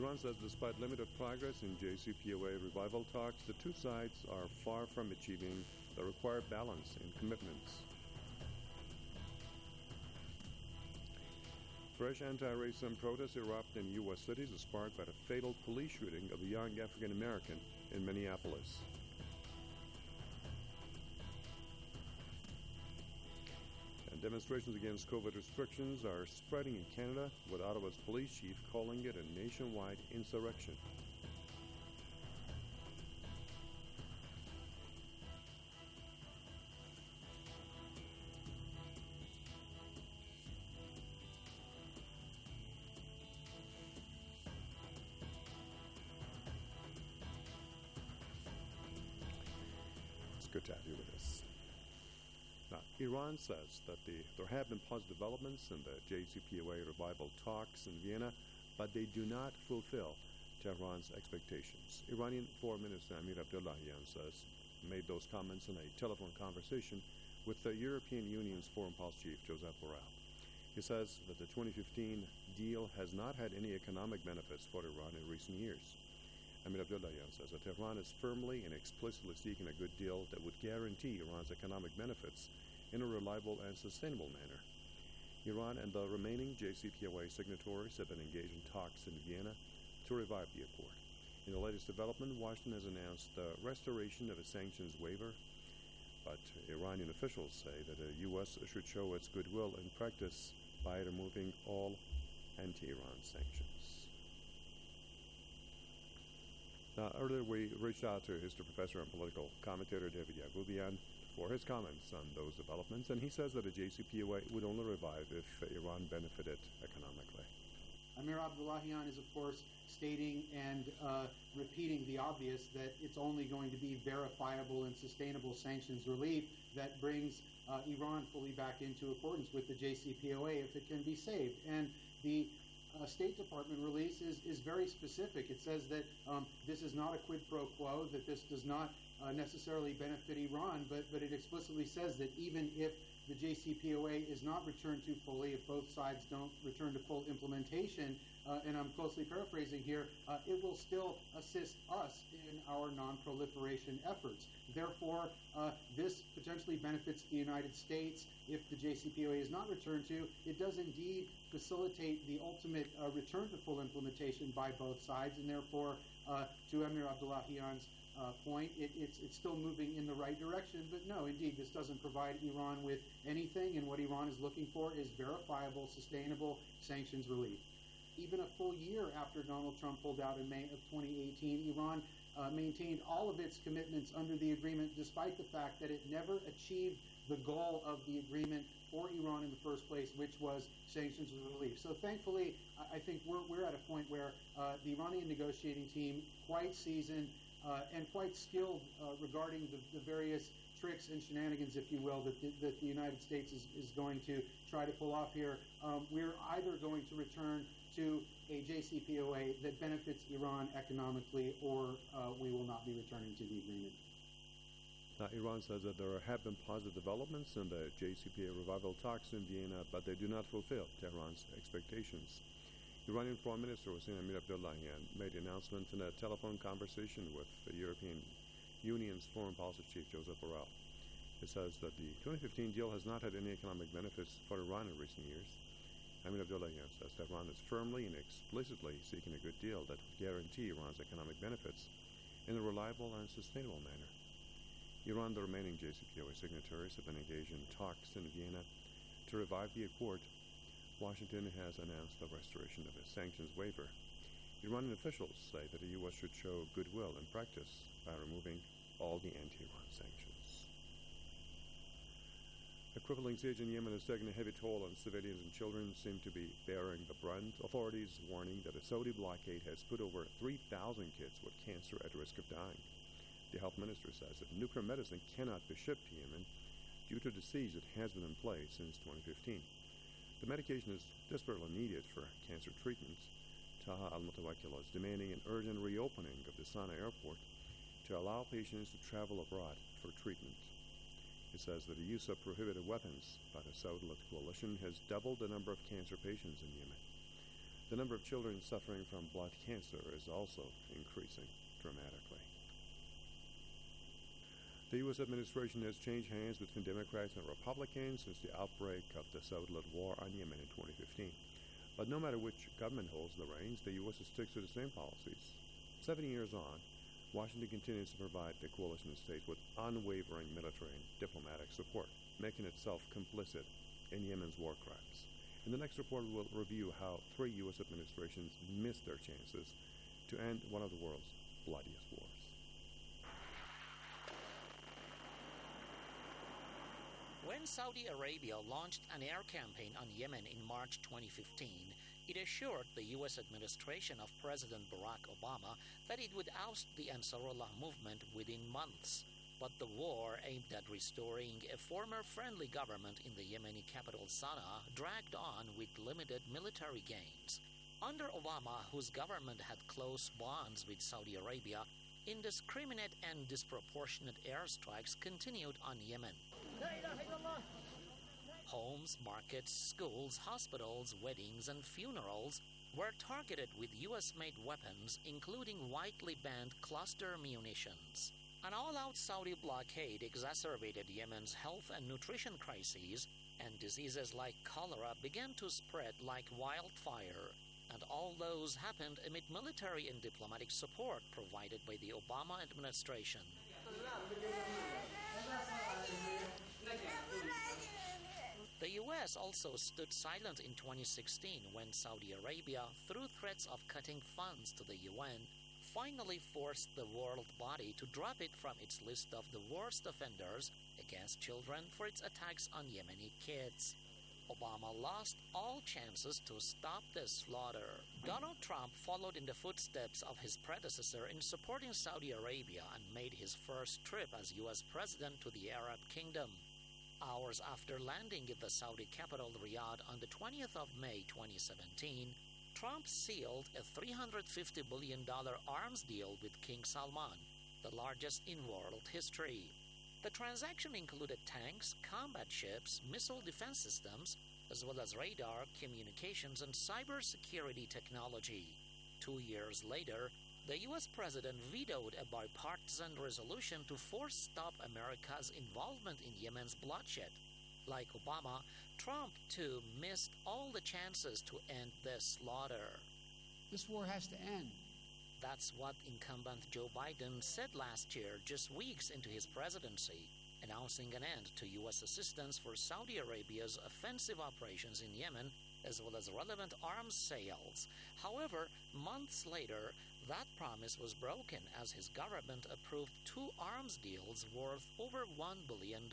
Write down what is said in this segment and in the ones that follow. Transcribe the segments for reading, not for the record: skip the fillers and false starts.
Iran says despite limited progress in JCPOA revival talks, the two sides are far from achieving the required balance in commitments. Fresh anti-racism protests erupt in U.S. cities, sparked by the fatal police shooting of a young African American in Minneapolis. And demonstrations against COVID restrictions are spreading in Canada, with Ottawa's police chief calling it a nationwide insurrection. It's good to have you with us. Now, Iran says that there have been positive developments in the JCPOA revival talks in Vienna, but they do not fulfill Tehran's expectations. Iranian Foreign Minister Amir Abdullahian made those comments in a telephone conversation with the European Union's Foreign Policy Chief, Josep Borrell. He says that the 2015 deal has not had any economic benefits for Iran in recent years. Amir Abdullahian says that Tehran is firmly and explicitly seeking a good deal that would guarantee Iran's economic benefits in a reliable and sustainable manner. Iran and the remaining JCPOA signatories have been engaged in talks in Vienna to revive the accord. In the latest development, Washington has announced the restoration of a sanctions waiver, but Iranian officials say that the U.S. should show its goodwill in practice by removing all anti-Iran sanctions. Earlier we reached out to history professor and political commentator David Yagoubian for his comments on those developments, and he says that a JCPOA would only revive if Iran benefited economically. Amir Abdullahian is, of course, stating and repeating the obvious, that it's only going to be verifiable and sustainable sanctions relief that brings Iran fully back into accordance with the JCPOA if it can be saved. And the State Department release is very specific. It says that this is not a quid pro quo, that this does not necessarily benefit Iran, but it explicitly says that even if the JCPOA is not returned to fully, if both sides don't return to full implementation, and I'm closely paraphrasing here, it will still assist us in our non-proliferation efforts. Therefore, this potentially benefits the United States. If the JCPOA is not returned to, it does indeed facilitate the ultimate return to full implementation by both sides, and therefore, to Amir Abdullahian's point, it's still moving in the right direction. But no, indeed, this doesn't provide Iran with anything, and what Iran is looking for is verifiable, sustainable sanctions relief. Even a full year after Donald Trump pulled out in May of 2018, Iran maintained all of its commitments under the agreement, despite the fact that it never achieved the goal of the agreement for Iran in the first place, which was sanctions relief. So thankfully, I think we're at a point where the Iranian negotiating team, quite seasoned and quite skilled regarding the various tricks and shenanigans, if you will, that the United States is going to try to pull off here, we're either going to return to a JCPOA that benefits Iran economically, or we will not be returning to the agreement. Now, Iran says that there have been positive developments in the JCPOA revival talks in Vienna, but they do not fulfill Tehran's expectations. Iranian Foreign Minister Hossein Amir Abdullahian made the announcement in a telephone conversation with the European Union's Foreign Policy Chief, Josep Borrell. He says that the 2015 deal has not had any economic benefits for Iran in recent years. Amir Abdullahian says that Iran is firmly and explicitly seeking a good deal that would guarantee Iran's economic benefits in a reliable and sustainable manner. Iran and the remaining JCPOA signatories have been engaged in talks in Vienna to revive the accord. Washington has announced the restoration of a sanctions waiver. Iranian officials say that the U.S. should show goodwill in practice by removing all the anti-Iran sanctions. A crippling siege in Yemen has taken a heavy toll on civilians, and children seem to be bearing the brunt. Authorities warning that a Saudi blockade has put over 3,000 kids with cancer at risk of dying. The health minister says that nuclear medicine cannot be shipped to Yemen due to the siege that has been in place since 2015. The medication is desperately needed for cancer treatments. Taha al-Mutawakkil is demanding an urgent reopening of the Sana'a airport to allow patients to travel abroad for treatment. It says that the use of prohibited weapons by the Saudi-led coalition has doubled the number of cancer patients in Yemen. The number of children suffering from blood cancer is also increasing dramatically. The U.S. administration has changed hands between Democrats and Republicans since the outbreak of the Saudi-led war on Yemen in 2015. But no matter which government holds the reins, the U.S. sticks to the same policies. 7 years on, Washington continues to provide the coalition states with unwavering military and diplomatic support, making itself complicit in Yemen's war crimes. In the next report, we will review how 3 U.S. administrations missed their chances to end one of the world's bloodiest wars. When Saudi Arabia launched an air campaign on Yemen in March 2015, it assured the U.S. administration of President Barack Obama that it would oust the Ansarullah movement within months. But the war aimed at restoring a former friendly government in the Yemeni capital Sana'a dragged on with limited military gains. Under Obama, whose government had close bonds with Saudi Arabia, indiscriminate and disproportionate airstrikes continued on Yemen. Homes, markets, schools, hospitals, weddings, and funerals were targeted with U.S.-made weapons, including widely banned cluster munitions. An all-out Saudi blockade exacerbated Yemen's health and nutrition crises, and diseases like cholera began to spread like wildfire. And all those happened amid military and diplomatic support provided by the Obama administration. The U.S. also stood silent in 2016 when Saudi Arabia, through threats of cutting funds to the UN, finally forced the world body to drop it from its list of the worst offenders against children for its attacks on Yemeni kids. Obama lost all chances to stop the slaughter. Donald Trump followed in the footsteps of his predecessor in supporting Saudi Arabia and made his first trip as U.S. president to the Arab Kingdom. Hours after landing in the Saudi capital Riyadh on the 20th of May 2017, Trump sealed a $350 billion arms deal with King Salman, the largest in world history. The transaction included tanks, combat ships, missile defense systems, as well as radar, communications, and cybersecurity technology. 2 years later, the U.S. president vetoed a bipartisan resolution to force stop America's involvement in Yemen's bloodshed. Like Obama, Trump, too, missed all the chances to end this slaughter. This war has to end. That's what incumbent Joe Biden said last year, just weeks into his presidency, announcing an end to U.S. assistance for Saudi Arabia's offensive operations in Yemen, as well as relevant arms sales. However, months later, that promise was broken as his government approved 2 arms deals worth over $1 billion.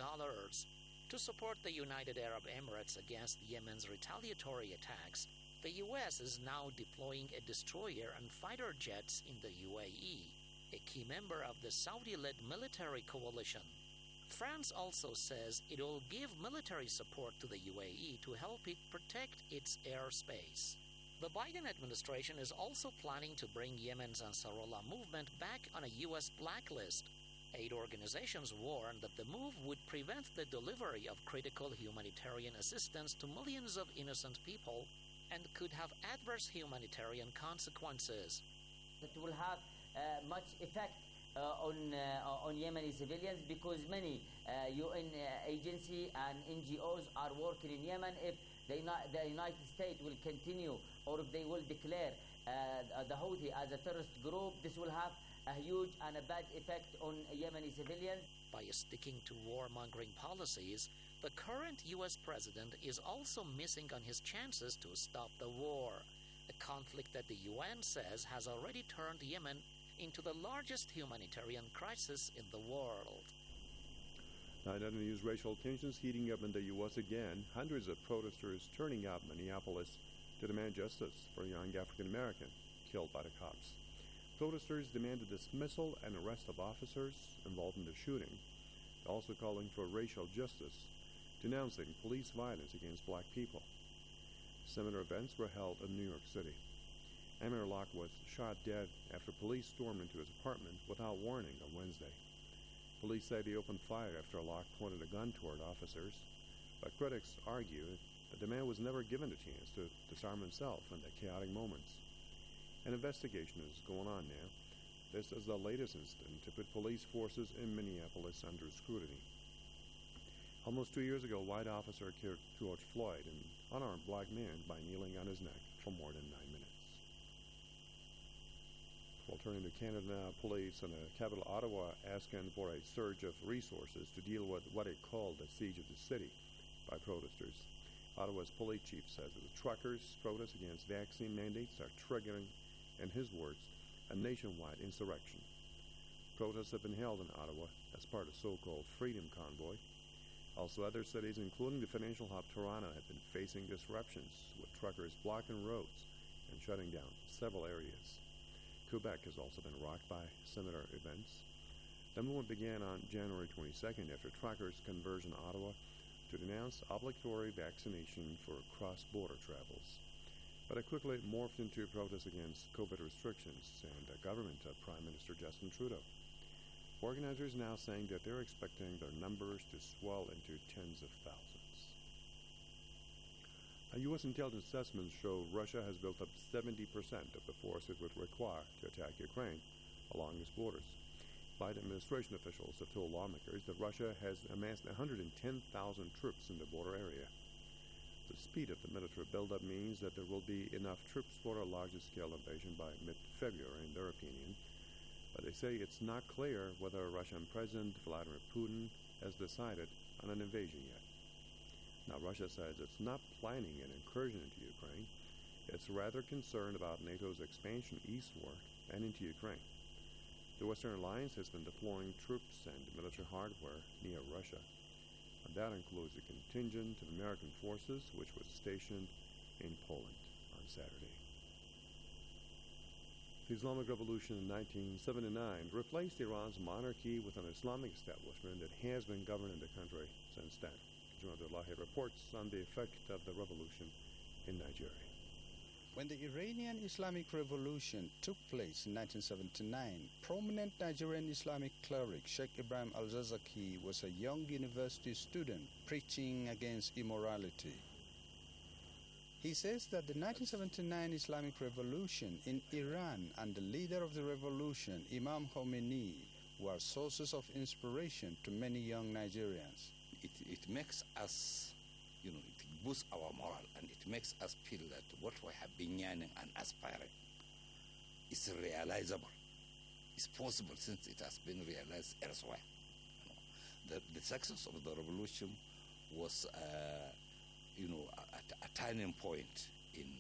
To support the United Arab Emirates against Yemen's retaliatory attacks, the U.S. is now deploying a destroyer and fighter jets in the UAE, a key member of the Saudi-led military coalition. France also says it will give military support to the UAE to help it protect its airspace. The Biden administration is also planning to bring Yemen's Ansarullah movement back on a U.S. blacklist. Aid organizations warn that the move would prevent the delivery of critical humanitarian assistance to millions of innocent people and could have adverse humanitarian consequences. It will have much effect on Yemeni civilians because many UN agencies and NGOs are working in Yemen. If the United States will continue or if they will declare the Houthi as a terrorist group, this will have a huge and a bad effect on Yemeni civilians. By sticking to warmongering policies, the current U.S. president is also missing on his chances to stop the war, a conflict that the UN says has already turned Yemen into the largest humanitarian crisis in the world. Now, in other news, racial tensions heating up in the U.S. again. Hundreds of protesters turning out in Minneapolis to demand justice for a young African American killed by the cops. Protesters demanded dismissal and arrest of officers involved in the shooting, also calling for racial justice, denouncing police violence against black people. Similar events were held in New York City. Amir Locke was shot dead after police stormed into his apartment without warning on Wednesday. Police say they opened fire after Locke pointed a gun toward officers, but critics argue that the man was never given a chance to disarm himself in the chaotic moments. An investigation is going on now. This is the latest incident to put police forces in Minneapolis under scrutiny. Almost 2 years ago, a white officer killed George Floyd, an unarmed black man, by kneeling on his neck for more than 9 minutes. Well, turning to Canada now, police in the capital Ottawa asking for a surge of resources to deal with what it called the siege of the city by protesters. Ottawa's police chief says that the truckers' protests against vaccine mandates are triggering, in his words, a nationwide insurrection. Protests have been held in Ottawa as part of the so-called Freedom Convoy. Also, other cities, including the financial hub Toronto, have been facing disruptions, with truckers blocking roads and shutting down several areas. Quebec has also been rocked by similar events. The movement began on January 22nd after truckers converged in Ottawa to denounce obligatory vaccination for cross-border travels. But it quickly morphed into protests against COVID restrictions and the government of Prime Minister Justin Trudeau. Organizers now saying that they're expecting their numbers to swell into tens of thousands. U.S. intelligence assessments show Russia has built up 70% of the force it would require to attack Ukraine along its borders. Biden administration officials have told lawmakers that Russia has amassed 110,000 troops in the border area. The speed of the military buildup means that there will be enough troops for a larger-scale invasion by mid-February, in their opinion. But they say it's not clear whether Russian President Vladimir Putin has decided on an invasion yet. Now, Russia says it's not planning an incursion into Ukraine. It's rather concerned about NATO's expansion eastward and into Ukraine. The Western Alliance has been deploying troops and military hardware near Russia. And that includes a contingent of American forces which was stationed in Poland on Saturday. The Islamic Revolution in 1979 replaced Iran's monarchy with an Islamic establishment that has been governing the country since then. Juma Abdullahi reports on the effect of the revolution in Nigeria. When the Iranian Islamic Revolution took place in 1979, prominent Nigerian Islamic cleric Sheikh Ibrahim Al-Zakzaki was a young university student preaching against immorality. He says that the 1979 Islamic Revolution in Iran and the leader of the revolution, Imam Khomeini, were sources of inspiration to many young Nigerians. It makes us, it boosts our moral, and it makes us feel that what we have been yearning and aspiring is realizable. It's possible since it has been realized elsewhere. The success of the revolution was, a turning point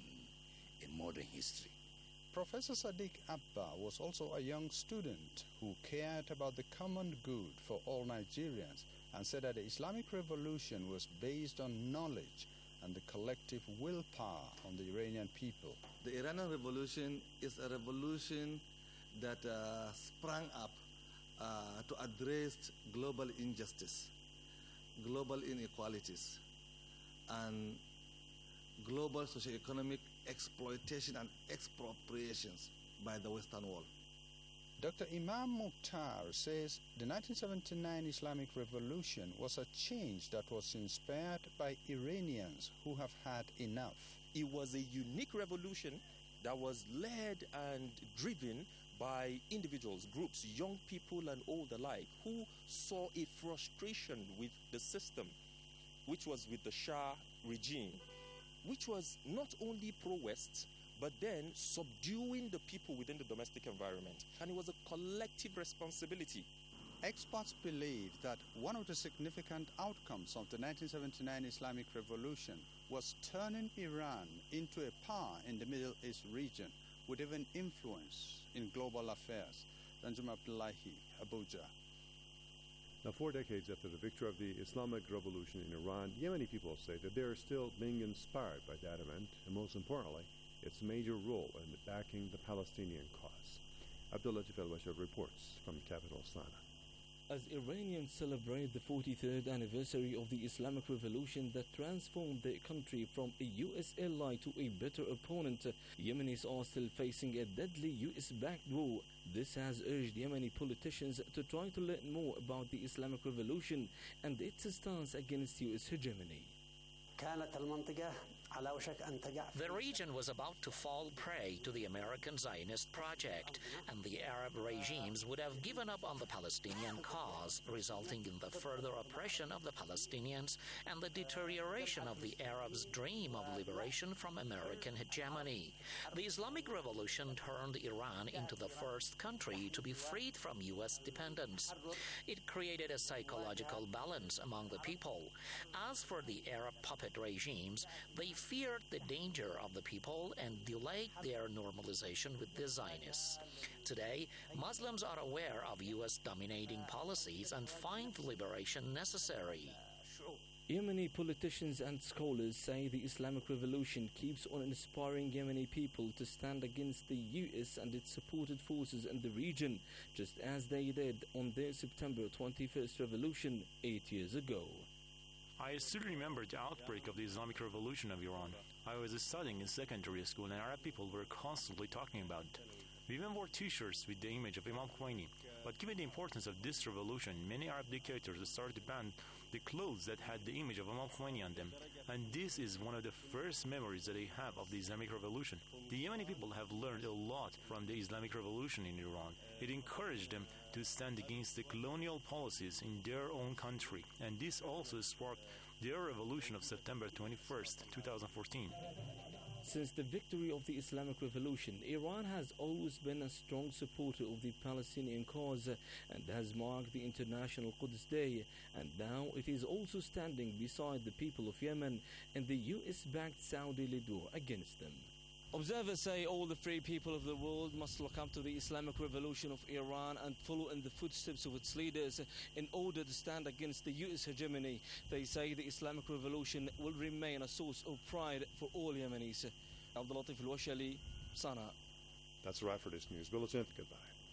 in modern history. Professor Sadiq Abba was also a young student who cared about the common good for all Nigerians and said that the Islamic Revolution was based on knowledge and the collective willpower on the Iranian people. The Iranian Revolution is a revolution that sprang up to address global injustice, global inequalities, and global socioeconomic exploitation and expropriations by the Western world. Dr. Imam Mukhtar says the 1979 Islamic Revolution was a change that was inspired by Iranians who have had enough. It was a unique revolution that was led and driven by individuals, groups, young people and old alike, who saw a frustration with the system, which was with the Shah regime, which was not only pro-West, but then subduing the people within the domestic environment. And it was a collective responsibility. Experts believe that one of the significant outcomes of the 1979 Islamic Revolution was turning Iran into a power in the Middle East region with even influence in global affairs. Danjuma Abdullahi, Abuja. Now, 4 decades after the victory of the Islamic Revolution in Iran, Yemeni people say that they are still being inspired by that event, and most importantly, its major role in backing the Palestinian cause. Abdullah Al-Bashir reports from the capital, Sana'a. As Iranians celebrate the 43rd anniversary of the Islamic Revolution that transformed their country from a U.S. ally to a bitter opponent, Yemenis are still facing a deadly U.S.-backed war. This has urged Yemeni politicians to try to learn more about the Islamic Revolution and its stance against U.S. hegemony. كانت المنطقة على وشك أن تقع. The region was about to fall prey to the American Zionist project, and the Arab regimes would have given up on the Palestinian cause, resulting in the further oppression of the Palestinians and the deterioration of the Arabs' dream of liberation from American hegemony. The Islamic Revolution turned Iran into the first country to be freed from U.S. dependence. It created a psychological balance among the people. As for the Arab puppet regimes, they feared the danger of the people and delayed their normalization with the Zionists. Today, Muslims are aware of U.S. dominating policies and find liberation necessary. Yemeni politicians and scholars say the Islamic Revolution keeps on inspiring Yemeni people to stand against the US and its supported forces in the region, just as they did on their September 21st revolution 8 years ago. I still remember the outbreak of the Islamic Revolution of Iran. I was studying in secondary school and Arab people were constantly talking about it. We even wore t-shirts with the image of Imam Khomeini. But given the importance of this revolution, many Arab dictators started to ban the clothes that had the image of Imam Khomeini on them. And this is one of the first memories that they have of the Islamic Revolution. The Yemeni people have learned a lot from the Islamic Revolution in Iran. It encouraged them to stand against the colonial policies in their own country. And this also sparked their revolution of September 21st, 2014. Since the victory of the Islamic Revolution, Iran has always been a strong supporter of the Palestinian cause and has marked the International Quds Day, and now it is also standing beside the people of Yemen in the US-backed Saudi-led war against them. Observers say all the free people of the world must look up to the Islamic Revolution of Iran and follow in the footsteps of its leaders in order to stand against the US hegemony. They say the Islamic Revolution will remain a source of pride for all Yemenis. Abdul Latif Al-Washali, Sana'a. That's right for this news bulletin. Goodbye.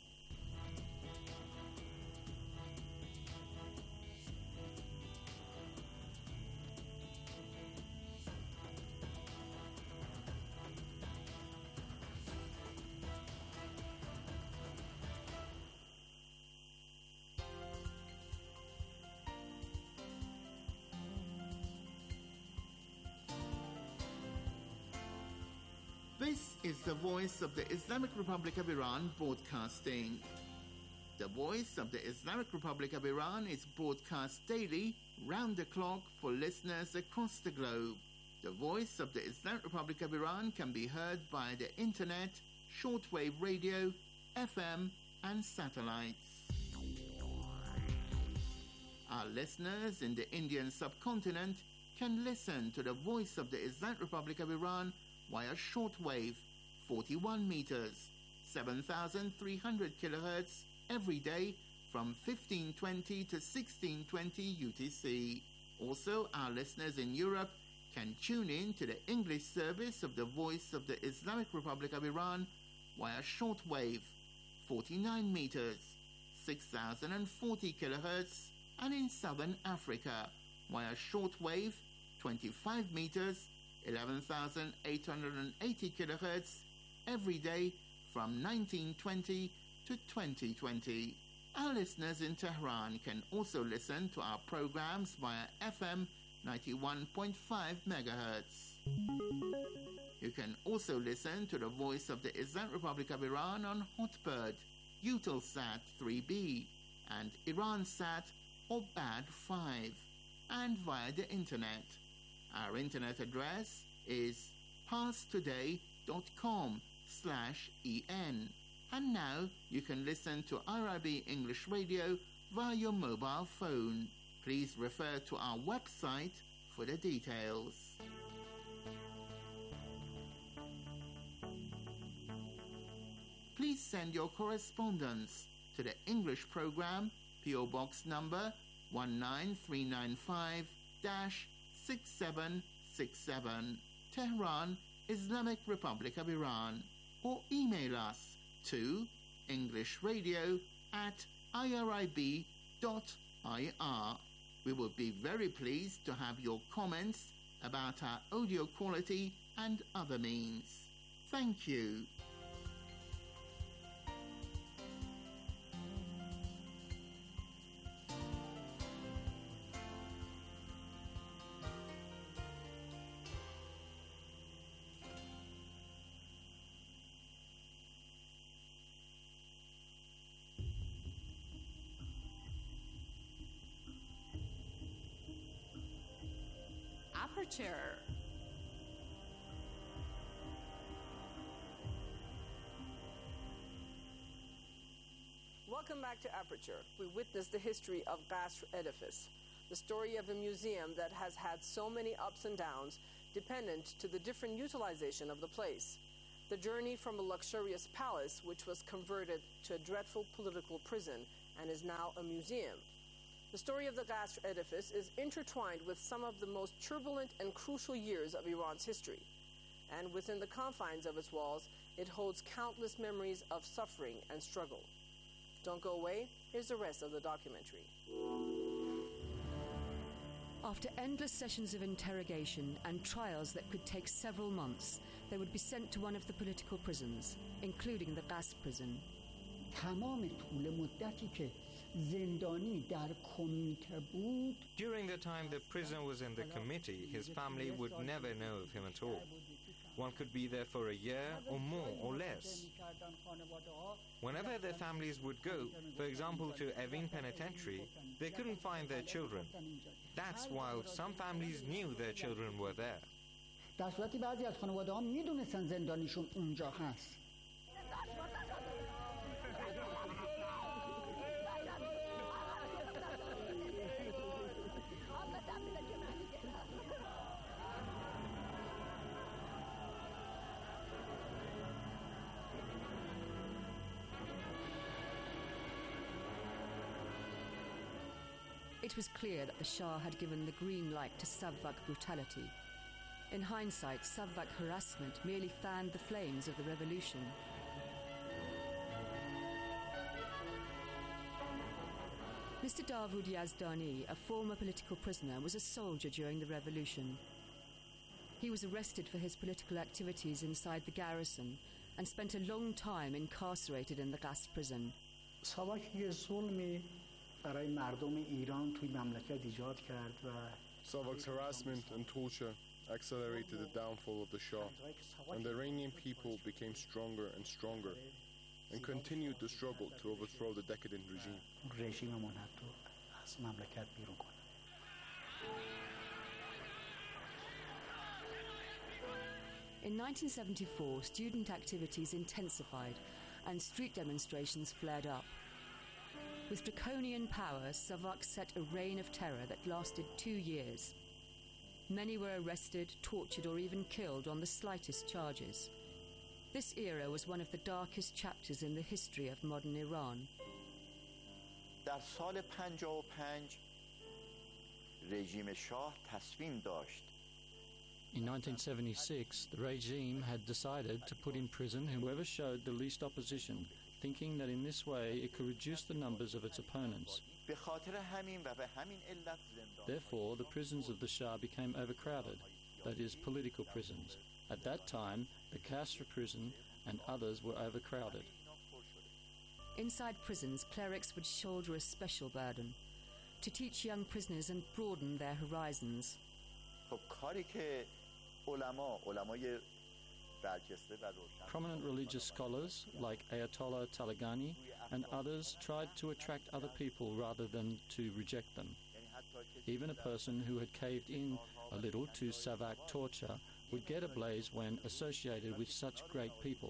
This is the voice of the Islamic Republic of Iran broadcasting. The voice of the Islamic Republic of Iran is broadcast daily, round the clock, for listeners across the globe. The voice of the Islamic Republic of Iran can be heard by the internet, shortwave radio, FM, and satellites. Our listeners in the Indian subcontinent can listen to the voice of the Islamic Republic of Iran via shortwave, 41 meters, 7,300 kilohertz, every day from 1520 to 1620 UTC. Also, our listeners in Europe can tune in to the English service of the Voice of the Islamic Republic of Iran via shortwave, 49 meters, 6,040 kilohertz, and in Southern Africa via shortwave, 25 meters, 11,880 kilohertz, every day from 1920 to 2020. Our listeners in Tehran can also listen to our programs via FM 91.5 megahertz. You can also listen to the Voice of the Islamic Republic of Iran on Hotbird, Eutelsat 3B, and Iransat or BAD 5, and via the internet. Our internet address is parstoday.com/en. And now you can listen to IRIB English Radio via your mobile phone. Please refer to our website for the details. Please send your correspondence to the English program, PO Box number 19395-6767, Tehran, Islamic Republic of Iran, or email us to englishradio@irib.ir. We would be very pleased to have your comments about our audio quality and other means. Thank you. Aperture. Welcome back to Aperture. We witnessed the history of Qasr Edifice, the story of a museum that has had so many ups and downs dependent to the different utilization of the place. The journey from a luxurious palace, which was converted to a dreadful political prison and is now a museum. The story of the Qasr Edifice is intertwined with some of the most turbulent and crucial years of Iran's history. And within the confines of its walls, it holds countless memories of suffering and struggle. Don't go away. Here's the rest of the documentary. After endless sessions of interrogation and trials that could take several months, they would be sent to one of the political prisons, including the Qasr prison. During the time the prisoner was in the committee, his family would never know of him at all. One could be there for a year or more or less. Whenever their families would go, for example to Evin Penitentiary, they couldn't find their children. That's while some families knew their children were there. در صورتی بعضی از خانواده‌ها میدونستن زندانیشون اونجا هست. It was clear that the Shah had given the green light to Savak brutality. In hindsight, Savak harassment merely fanned the flames of the revolution. Mr. Davood Yazdani, a former political prisoner, was a soldier during the revolution. He was arrested for his political activities inside the garrison and spent a long time incarcerated in the Qasr prison. Savak's harassment and torture accelerated the downfall of the Shah, and the Iranian people became stronger and stronger and continued the struggle to overthrow the decadent regime. In 1974, student activities intensified and street demonstrations flared up. With draconian power, Savak set a reign of terror that lasted 2 years. Many were arrested, tortured, or even killed on the slightest charges. This era was one of the darkest chapters in the history of modern Iran. در سال 55 رژیم شاه تصمیم داشت. In 1976, the regime had decided to put in prison whoever showed the least opposition, thinking that in this way it could reduce the numbers of its opponents. Therefore, the prisons of the Shah became overcrowded, that is, political prisons. At that time, the Qasr prison and others were overcrowded. Inside prisons, clerics would shoulder a special burden to teach young prisoners and broaden their horizons. Prominent religious scholars like Ayatollah Talagani and others tried to attract other people rather than to reject them. Even a person who had caved in a little to Savak torture would get ablaze when associated with such great people.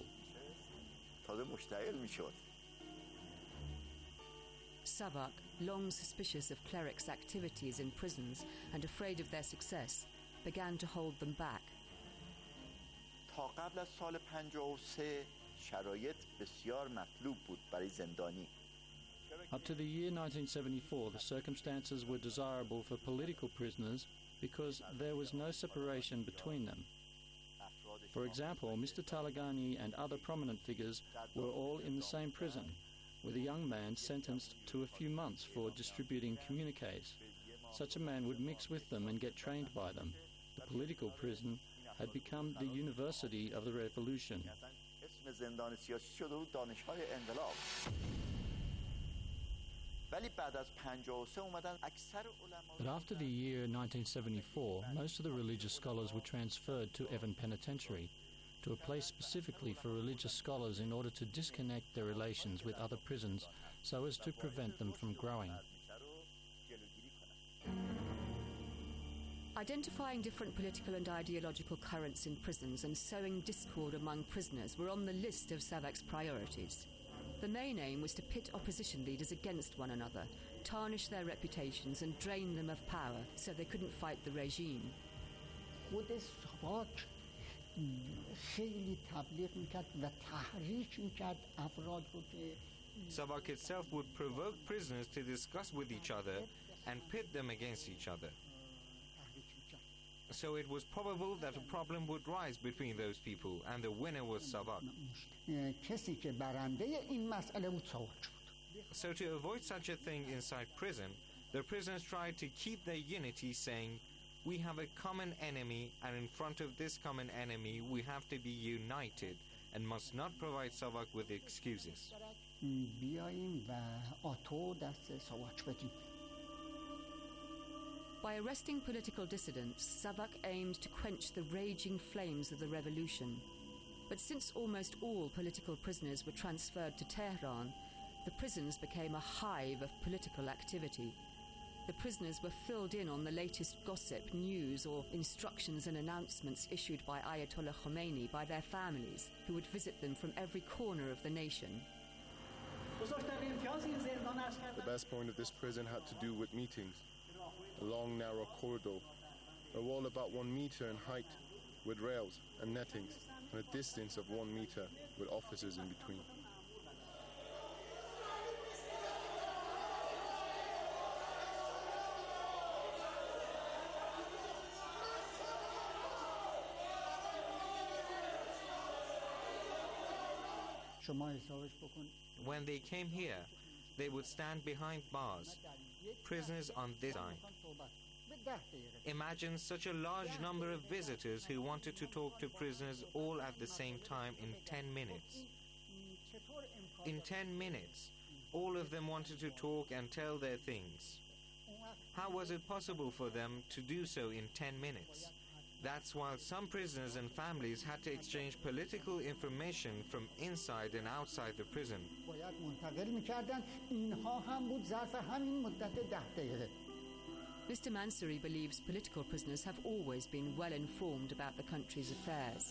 Savak, long suspicious of clerics' activities in prisons and afraid of their success, began to hold them back. تا قبل از سال 53 شرایط بسیار مطلوب بود برای زندانی. Up to the year 1974, the circumstances were desirable for political prisoners because there was no separation between them. For example, Mr. Talagani and other prominent figures were all in the same prison, with a young man sentenced to a few months for distributing communiques. Such a man would mix with them and get trained by them. The political prison had become the university of the revolution. But after the year 1974, most of the religious scholars were transferred to Evin Penitentiary, to a place specifically for religious scholars in order to disconnect their relations with other prisons so as to prevent them from growing. Identifying different political and ideological currents in prisons and sowing discord among prisoners were on the list of SAVAK's priorities. The main aim was to pit opposition leaders against one another, tarnish their reputations and drain them of power so they couldn't fight the regime. خود ساواک خیلی تبلیغ میکرد و تحریک میکرد افراد رو که SAVAK itself would provoke prisoners to discuss with each other and pit them against each other. So it was probable that a problem would rise between those people, and the winner was SAVAK. کسی که برنده این مسئله بود ساواک بود. So to avoid such a thing inside prison, the prisoners tried to keep their unity, saying, we have a common enemy, and in front of this common enemy we have to be united and must not provide SAVAK with excuses. بیاییم و آتو دست ساواک بدیم. By arresting political dissidents, SAVAK aimed to quench the raging flames of the revolution. But since almost all political prisoners were transferred to Tehran, the prisons became a hive of political activity. The prisoners were filled in on the latest gossip, news, or instructions and announcements issued by Ayatollah Khomeini by their families, who would visit them from every corner of the nation. The best point of this prison had to do with meetings. A long, narrow corridor, a wall about 1 meter in height, with rails and nettings, and a distance of 1 meter, with officers in between. When they came here, they would stand behind bars, prisoners on this side. Imagine such a large number of visitors who wanted to talk to prisoners all at the same time in 10 minutes. In 10 minutes, all of them wanted to talk and tell their things. How was it possible for them to do so in 10 minutes? That's while some prisoners and families had to exchange political information from inside and outside the prison. Mr. Mansouri believes political prisoners have always been well informed about the country's affairs.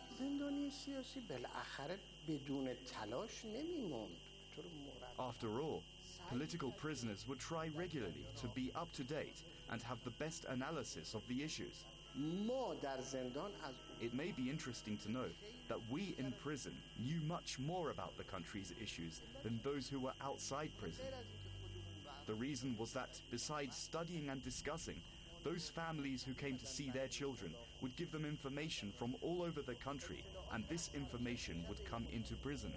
After all, political prisoners would try regularly to be up to date and have the best analysis of the issues. It may be interesting to know that we in prison knew much more about the country's issues than those who were outside prison. The reason was that, besides studying and discussing, those families who came to see their children would give them information from all over the country, and this information would come into prison.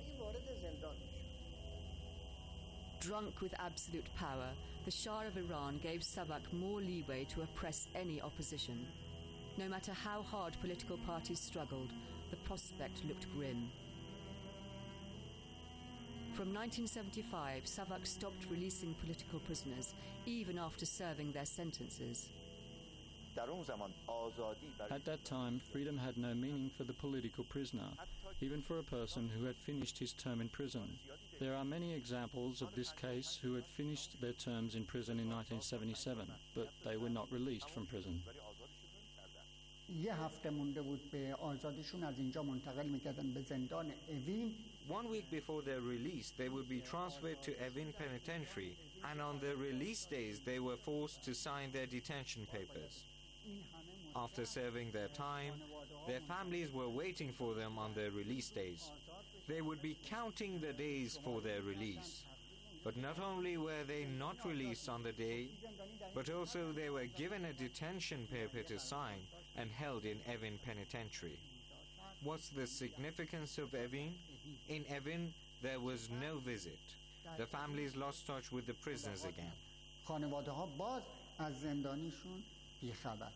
Drunk with absolute power, the Shah of Iran gave SAVAK more leeway to oppress any opposition. No matter how hard political parties struggled, the prospect looked grim. From 1975, SAVAK stopped releasing political prisoners, even after serving their sentences. At that time, freedom had no meaning for the political prisoner, even for a person who had finished his term in prison. There are many examples of this case who had finished their terms in prison in 1977, but they were not released from prison. یه هفته مونده بود به آزادیشون از اینجا منتقل میکردن به زندان اوین. 1 week before their release, they would be transferred to Evin Penitentiary, and on their release days, they were forced to sign their detention papers. After serving their time, their families were waiting for them on their release days. They would be counting the days for their release. But not only were they not released on the day, but also they were given a detention paper to sign and held in Evin Penitentiary. What's the significance of Evin? In Evin, there was no visit. The families lost touch with the prisoners again. خانواده‌ها باز از زندانیشون بی‌خبر.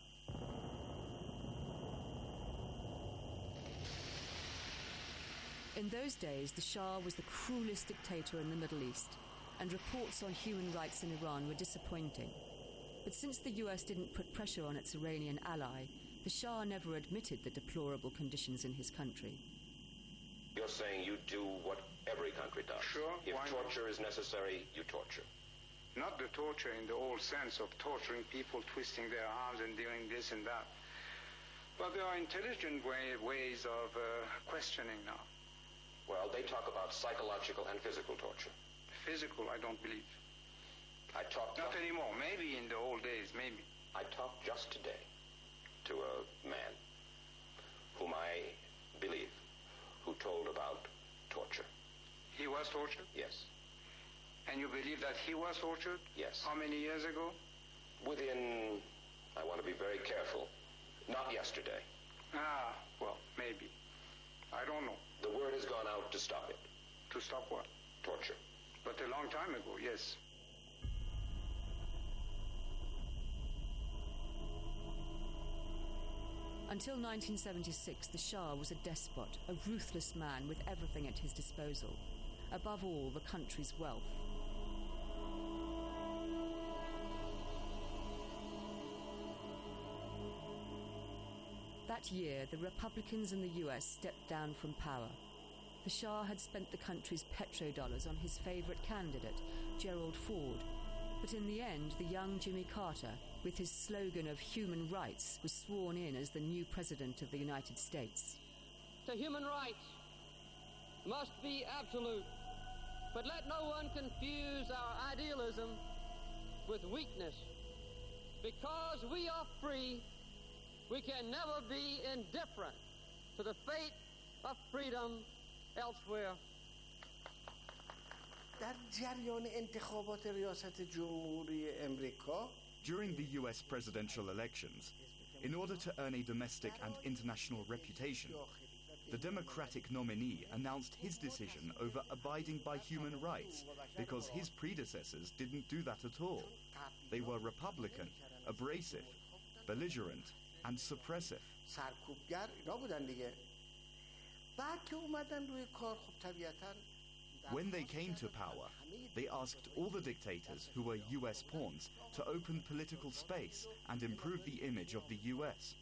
In those days, the Shah was the cruelest dictator in the Middle East, and reports on human rights in Iran were disappointing. But since the US didn't put pressure on its Iranian ally, the Shah never admitted the deplorable conditions in his country. You're saying you do what every country does. Sure. If torture is necessary, you torture. Not the torture in the old sense of torturing people, twisting their arms and doing this and that. But there are intelligent ways of questioning now. Well, they talk about psychological and physical torture. Physical, I don't believe. Not anymore. Maybe in the old days, maybe. I talked just today to a man whom I believe, who told about torture. He was tortured? Yes. And you believe that he was tortured? Yes. How many years ago? Within, I want to be very careful, not yesterday. Well, maybe. I don't know. The word has gone out to stop it. To stop what? Torture. But a long time ago, yes. Until 1976, the Shah was a despot, a ruthless man with everything at his disposal. Above all, the country's wealth. That year, the Republicans in the US stepped down from power. The Shah had spent the country's petrodollars on his favorite candidate, Gerald Ford. But in the end, the young Jimmy Carter, with his slogan of human rights, was sworn in as the new president of the United States. The human rights must be absolute, but let no one confuse our idealism with weakness. Because we are free, we can never be indifferent to the fate of freedom elsewhere. در جریان انتخابات ریاست جمهوری امریکا During the US presidential elections, in order to earn a domestic and international reputation, the Democratic nominee announced his decision over abiding by human rights because his predecessors didn't do that at all. They were Republican, abrasive, belligerent, and suppressive. سرکوبگر اینا بودن دیگه. بعد که اومدن روی کار خب طبیعتاً When they came to power, they asked all the dictators who were US pawns to open political space and improve the image of the US.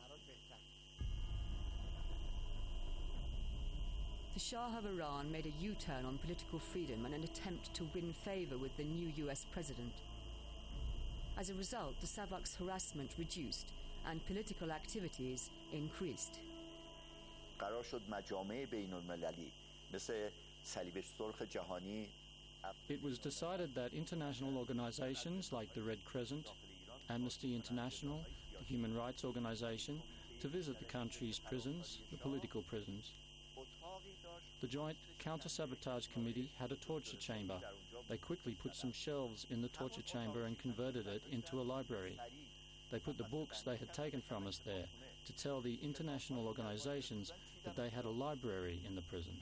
The Shah of Iran made a U-turn on political freedom and an attempt to win favor with the new US president. As a result, the Savaks' harassment reduced and political activities increased. قرار شد مجامع بین المللی مثل صلیب سرخ جهانی. It was decided that international organizations like the Red Crescent, Amnesty International, the Human Rights Organization, to visit the country's prisons, the political prisons. The Joint Counter-Sabotage Committee had a torture chamber. They quickly put some shelves in the torture chamber and converted it into a library. They put the books they had taken from us there to tell the international organizations that they had a library in the prison.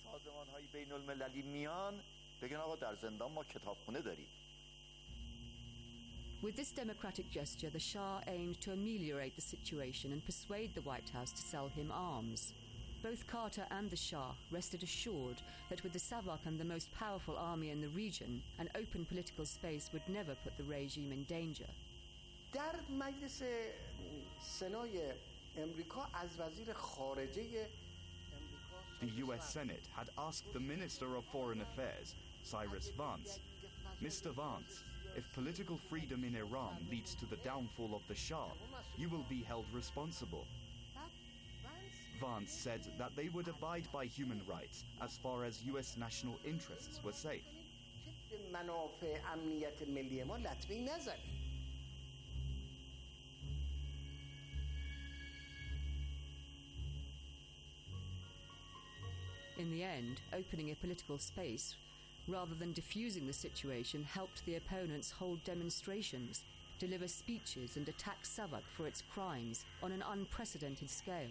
With this democratic gesture, the Shah aimed to ameliorate the situation and persuade the White House to sell him arms. Both Carter and the Shah rested assured that with the Savak and the most powerful army in the region, an open political space would never put the regime in danger. در مجلس سنای امریکا از وزیر خارجه The US Senate had asked the Minister of Foreign Affairs, Cyrus Vance, Mr. Vance, if political freedom in Iran leads to the downfall of the Shah, you will be held responsible. Vance said that they would abide by human rights as far as US national interests were safe. منافع امنیت ملی ما لطمه‌ای نزد. In the end, opening a political space, rather than diffusing the situation, helped the opponents hold demonstrations, deliver speeches and attack Savak for its crimes on an unprecedented scale.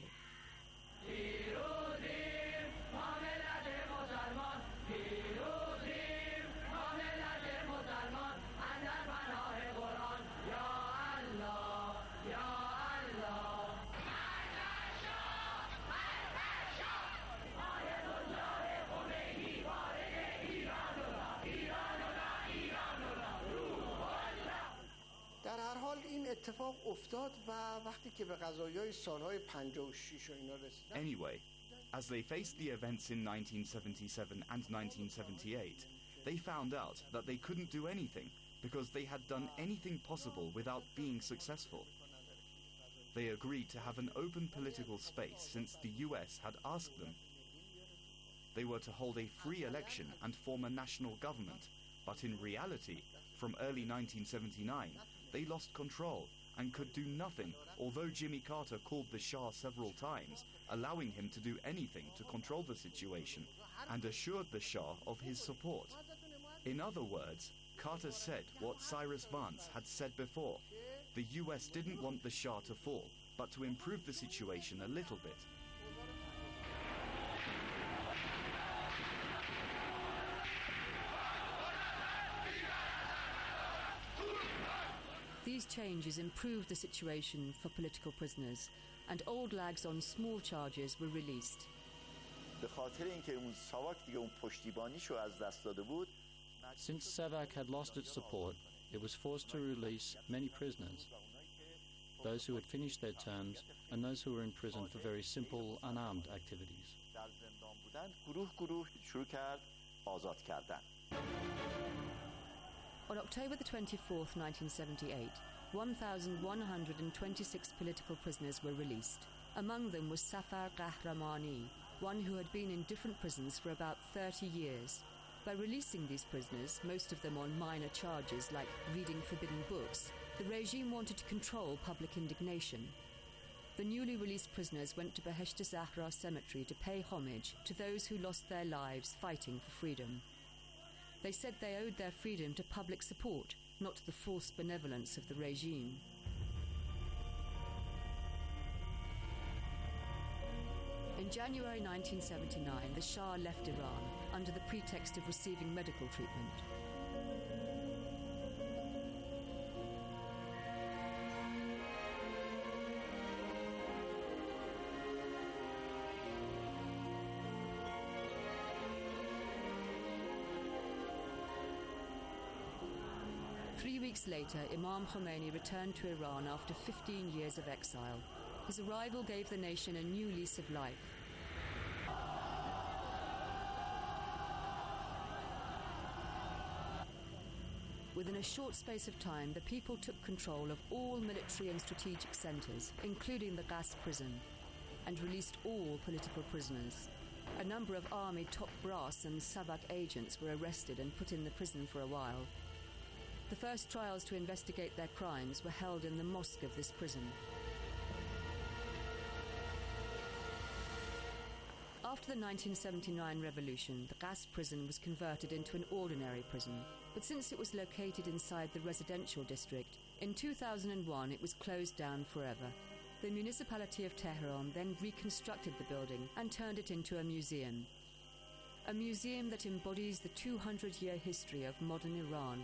در هر حال این اتفاق افتاد و وقتی که به قضایای سالهای 56 و اینا رسیدن Anyway, as they faced the events in 1977 and 1978, they found out that they couldn't do anything because they had done anything possible without being successful. They agreed to have an open political space since the US had asked them. They were to hold a free election and form a national government, but in reality, from early 1979, they lost control and could do nothing, although Jimmy Carter called the Shah several times, allowing him to do anything to control the situation, and assured the Shah of his support. In other words, Carter said what Cyrus Vance had said before. The US didn't want the Shah to fall, but to improve the situation a little bit. These changes improved the situation for political prisoners, and old lags on small charges were released. Since SAVAK had lost its support, it was forced to release many prisoners, those who had finished their terms and those who were in prison for very simple, unarmed activities. On October the 24th, 1978, 1,126 political prisoners were released. Among them was Safar Qahramani, one who had been in different prisons for about 30 years. By releasing these prisoners, most of them on minor charges like reading forbidden books, the regime wanted to control public indignation. The newly released prisoners went to Behesht Zahra Cemetery to pay homage to those who lost their lives fighting for freedom. They said they owed their freedom to public support, not to the false benevolence of the regime. In January 1979, the Shah left Iran under the pretext of receiving medical treatment. Three weeks later, Imam Khomeini returned to Iran after 15 years of exile. His arrival gave the nation a new lease of life. Within a short space of time, the people took control of all military and strategic centres, including the Ghast prison, and released all political prisoners. A number of army top brass and SAVAK agents were arrested and put in the prison for a while. The first trials to investigate their crimes were held in the mosque of this prison. After the 1979 revolution, the Ghast prison was converted into an ordinary prison, but since it was located inside the residential district, in 2001 it was closed down forever. The municipality of Tehran then reconstructed the building and turned it into a museum that embodies the 200-year history of modern Iran.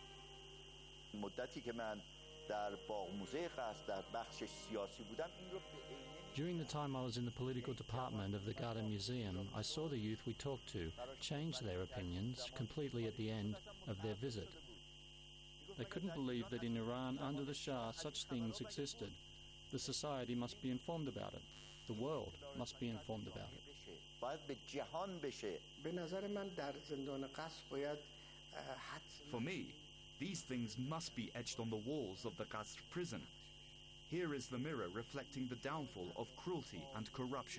During the time I was in the political department of the Garden Museum, I saw the youth we talked to change their opinions completely at the end of their visit. They couldn't believe that in Iran, under the Shah, such things existed. The society must be informed about it. The world must be informed about it. For me, these things must be etched on the walls of the Ghast prison. Here is the mirror reflecting the downfall of cruelty and corruption.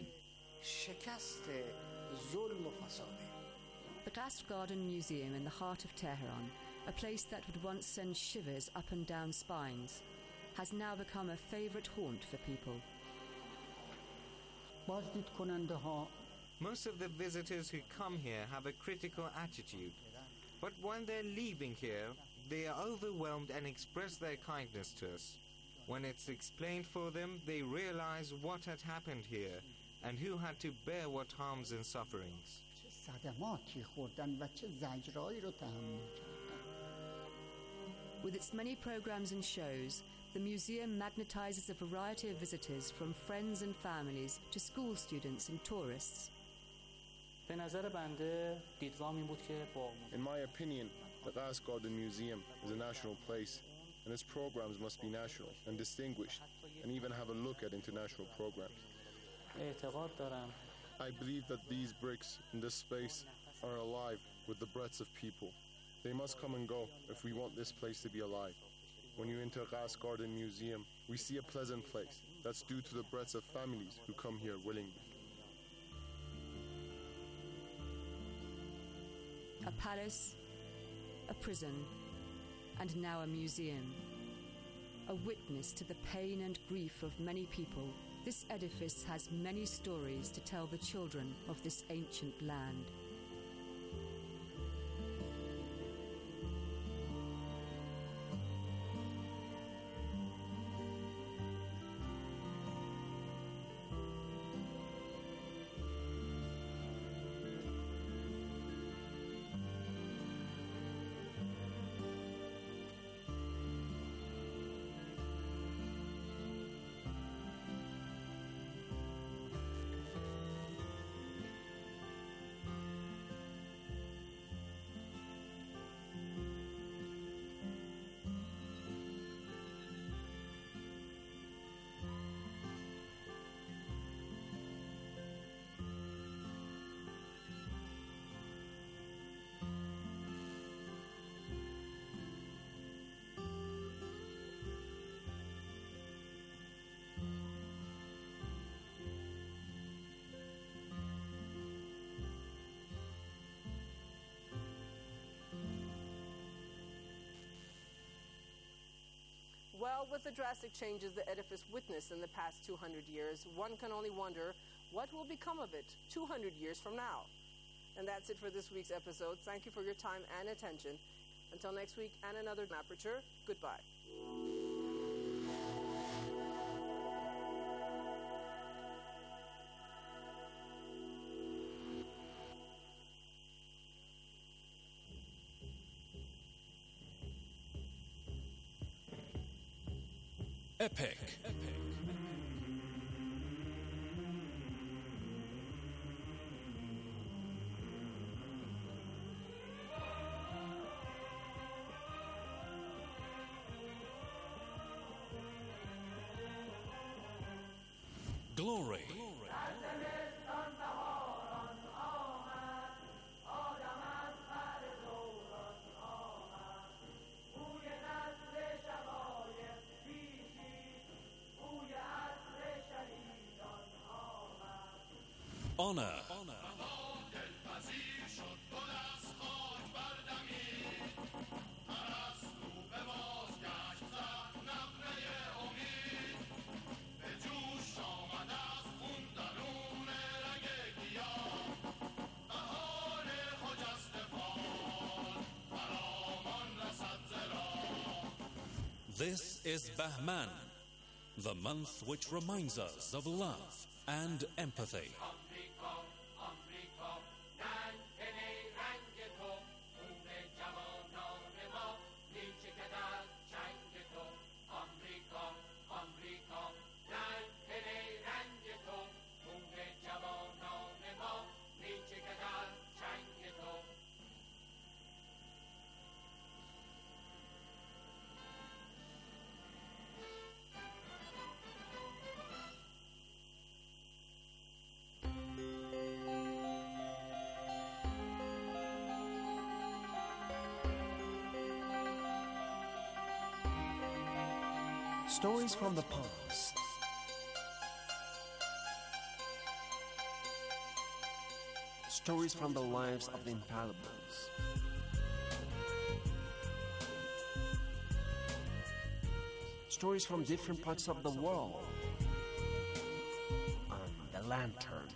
The Ghast Garden Museum in the heart of Tehran, a place that would once send shivers up and down spines, has now become a favourite haunt for people. Most of the visitors who come here have a critical attitude, but when they're leaving here, they are overwhelmed and express their kindness to us. When it's explained for them, they realize what had happened here and who had to bear what harms and sufferings. With its many programs and shows, the museum magnetizes a variety of visitors from friends and families to school students and tourists. In my opinion, the Ghast Garden Museum is a national place, and its programs must be national and distinguished, and even have a look at international programs. I believe that these bricks in this space are alive with the breaths of people, They must come and go if we want this place to be alive. When you enter Ras Garden Museum, we see a pleasant place. That's due to the breadth of families who come here willingly. A palace, a prison, and now a museum. A witness to the pain and grief of many people, this edifice has many stories to tell the children of this ancient land. Well, with the drastic changes the edifice witnessed in the past 200 years, one can only wonder what will become of it 200 years from now. And that's it for this week's episode. Thank you for your time and attention. Until next week and another Aperture, goodbye. Epic. Glory. Honor. This is Bahman, the month which reminds us of love and empathy. Stories from the past. Stories from the lives of the infallibles. Stories from different parts of the world. On the Lantern.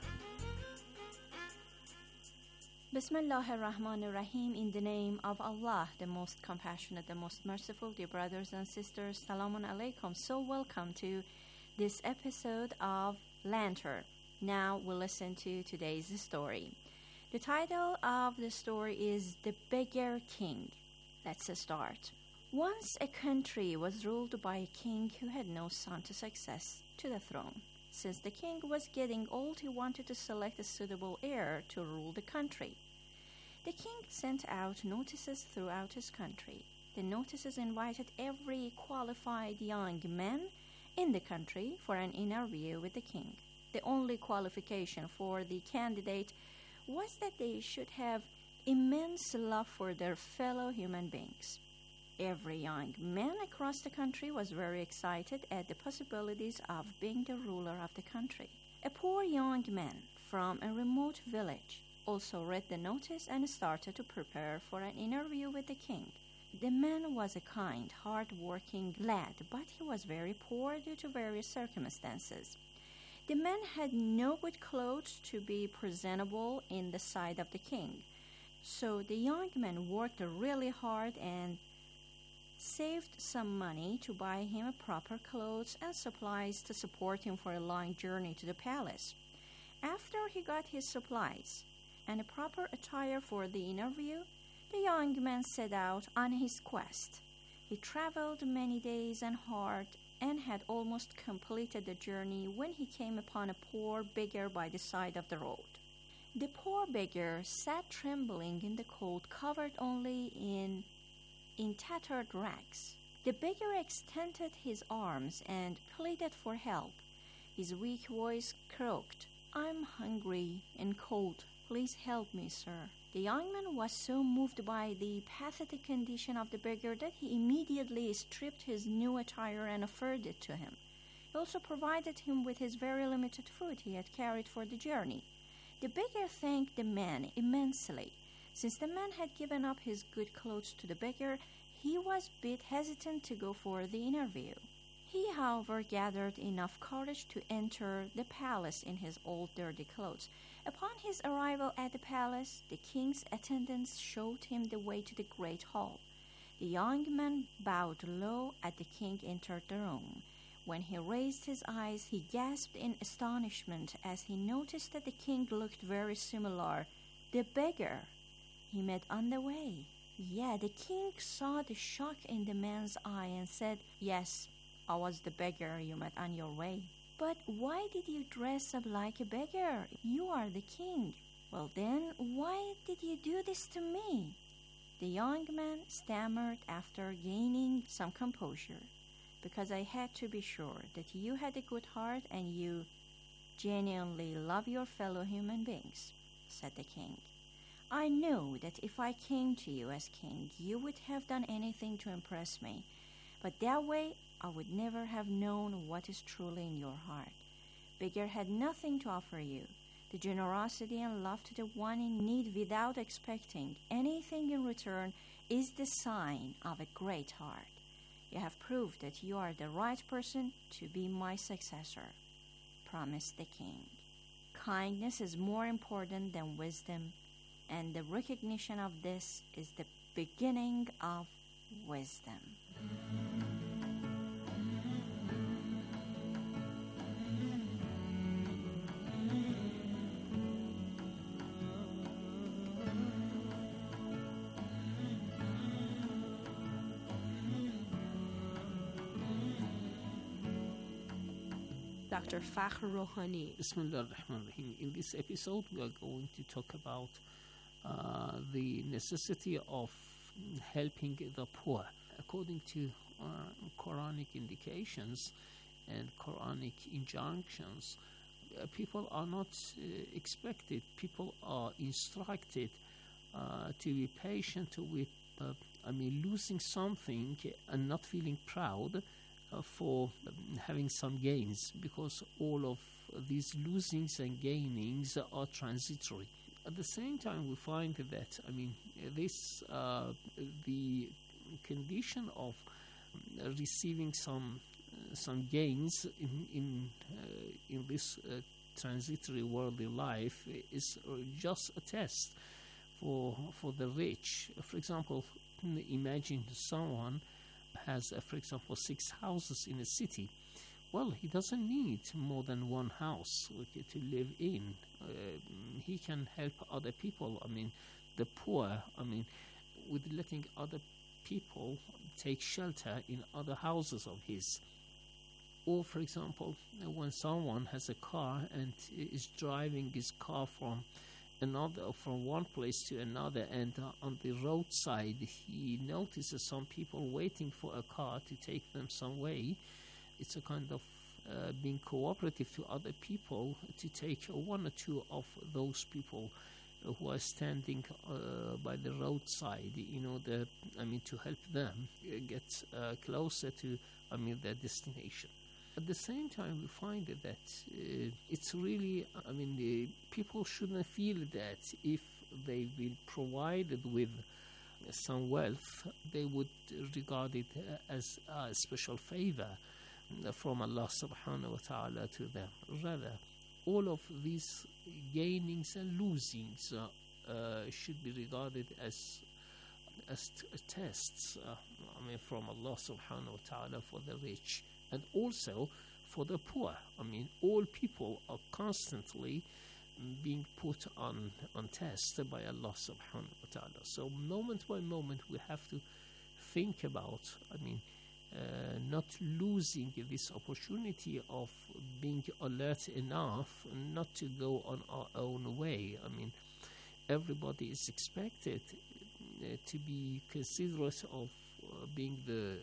Bismillah ar-Rahman ar-Rahim, in the name of Allah, the most compassionate, the most merciful. Dear brothers and sisters, Salamun Alaikum. So welcome to this episode of Lantern. Now we'll listen to today's story. The title of the story is The Beggar King. Let's start. Once a country was ruled by a king who had no son to success to the throne. Since the king was getting old, he wanted to select a suitable heir to rule the country. The king sent out notices throughout his country. The notices invited every qualified young man in the country for an interview with the king. The only qualification for the candidate was that they should have immense love for their fellow human beings. Every young man across the country was very excited at the possibilities of being the ruler of the country. A poor young man from a remote village also read the notice and started to prepare for an interview with the king. The man was a kind, hard-working lad, but he was very poor due to various circumstances. The man had no good clothes to be presentable in the sight of the king. So the young man worked really hard and saved some money to buy him proper clothes and supplies to support him for a long journey to the palace. After he got his supplies and a proper attire for the interview, the young man set out on his quest. He traveled many days and hard and had almost completed the journey when he came upon a poor beggar by the side of the road. The poor beggar sat trembling in the cold, covered only in tattered rags. The beggar extended his arms and pleaded for help. His weak voice croaked, "I'm hungry and cold. Please help me, sir." The young man was so moved by the pathetic condition of the beggar that he immediately stripped his new attire and offered it to him. He also provided him with his very limited food he had carried for the journey. The beggar thanked the man immensely. Since the man had given up his good clothes to the beggar, he was a bit hesitant to go for the interview. He, however, gathered enough courage to enter the palace in his old dirty clothes. Upon his arrival at the palace, the king's attendants showed him the way to the great hall. The young man bowed low as the king entered the room. When he raised his eyes, he gasped in astonishment as he noticed that the king looked very similar. The beggar he met on the way. Yeah, the king saw the shock in the man's eye and said, "Yes, I was the beggar you met on your way." "But why did you dress up like a beggar? You are the king." "Well then, why did you do this to me?" The young man stammered after gaining some composure. "Because I had to be sure that you had a good heart and you genuinely love your fellow human beings," said the king. "I know that if I came to you as king, you would have done anything to impress me, but that way I would never have known what is truly in your heart. Beggar had nothing to offer you. The generosity and love to the one in need without expecting anything in return is the sign of a great heart. You have proved that you are the right person to be my successor," promised the king. Kindness is more important than wisdom, and the recognition of this is the beginning of wisdom. Dr. Fakhr Rouhani. Bismillah ar-Rahman ar-Rahim. In this episode, we are going to talk about the necessity of helping the poor. According to Quranic indications and Quranic injunctions, people are not expected, people are instructed to be patient with, losing something and not feeling proud for having some gains, because all of these losings and gainings are transitory. At the same time, we find that this the condition of receiving some gains in this transitory worldly life is just a test for the rich. For example, imagine someone has, for example, 6 houses in a city. Well, he doesn't need more than one house to live in. He can help other people, the poor, with letting other people take shelter in other houses of his. Or, for example, when someone has a car and is driving his car from one place to another, and on the roadside he notices some people waiting for a car to take them some way. It's a kind of being cooperative to other people to take one or two of those people who are standing by the roadside in order, to help them get closer to, their destination. At the same time, we find that it's really, the people shouldn't feel that if they've been provided with some wealth, they would regard it as a special favor from Allah subhanahu wa ta'ala to them. Rather, all of these gainings and losings should be regarded as tests from Allah subhanahu wa ta'ala for the rich and also for the poor. All people are constantly being put on test by Allah subhanahu wa ta'ala. So moment by moment we have to think about, not losing this opportunity of being alert enough not to go on our own way. Everybody is expected to be considerate of being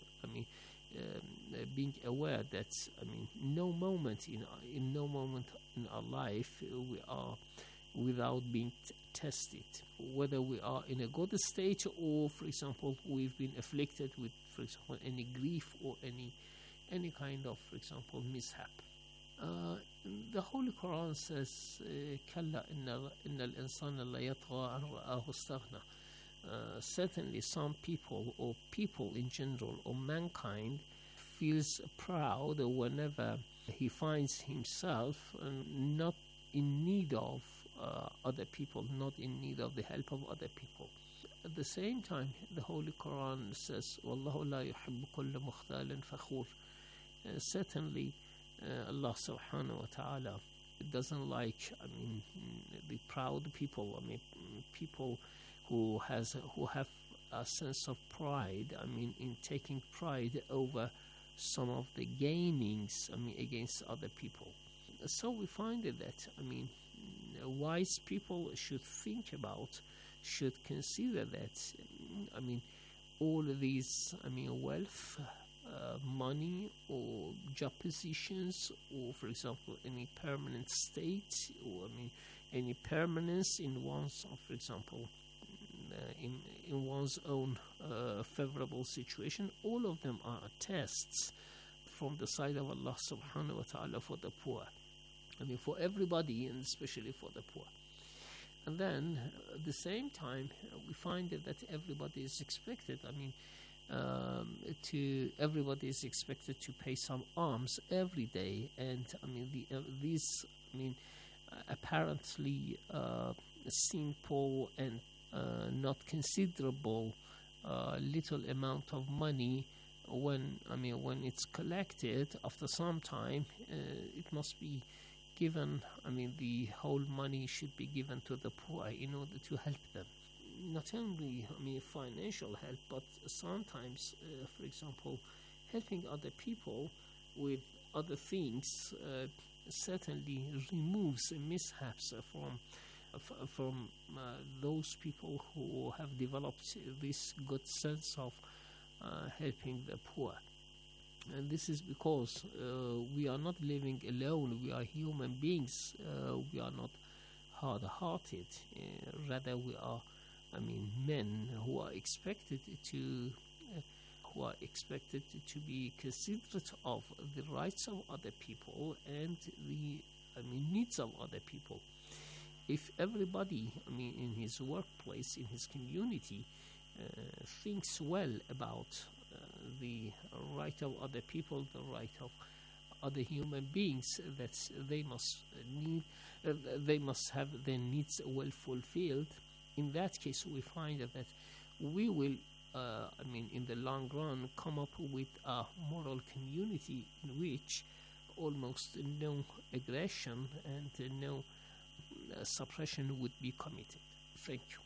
being aware that no moment in our life we are without being tested, whether we are in a good state or, for example, we've been afflicted with, for example, any grief or any kind of, for example, mishap. The Holy Quran says, "Kalla innal insana la yatgha an ra'ahu istaghna." Certainly some people, or people in general, or mankind, feels proud whenever he finds himself not in need of other people, not in need of the help of other people. At the same time, the Holy Quran says, "Wallahu la yuhibbu kulla mukhtalin fakhur." Certainly, Allah subhanahu wa ta'ala doesn't like, the proud people. People who have a sense of pride. In taking pride over some of the gainings. Against other people. So we find that wise people should think about, should consider that. All of these. Wealth, money, or job positions, or, for example, any permanent state, or any permanence in one's, for example, in one's own favorable situation. All of them are tests from the side of Allah subhanahu wa ta'ala for the poor. For everybody, and especially for the poor. And then at the same time, we find that everybody is expected. Everybody is expected to pay some alms every day, and these apparently simple and not considerable little amount of money, when it's collected after some time, it must be given. The whole money should be given to the poor in order to help them. Not only financial help, but sometimes, for example, helping other people with other things certainly removes mishaps from those people who have developed this good sense of helping the poor. And this is because we are not living alone. We are human beings. We are not hard-hearted. Rather, we are, men who are expected to be considerate of the rights of other people and the needs of other people. If everybody, in his workplace, in his community, thinks well about the right of other people, the right of other human beings, that they must have their needs well fulfilled. In that case, we find that we will, in the long run, come up with a moral community in which almost no aggression and no suppression would be committed. Thank you.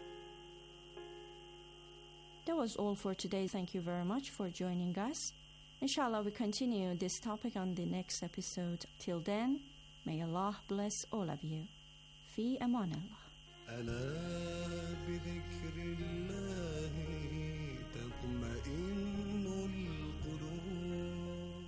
That was all for today. Thank you very much for joining us. Inshallah, we continue this topic on the next episode. Till then, may Allah bless all of you. Fi aman Allah. ألا بذكر الله تطمئن القلوب.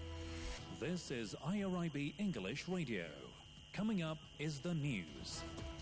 This is IRIB English Radio. Coming up is the news.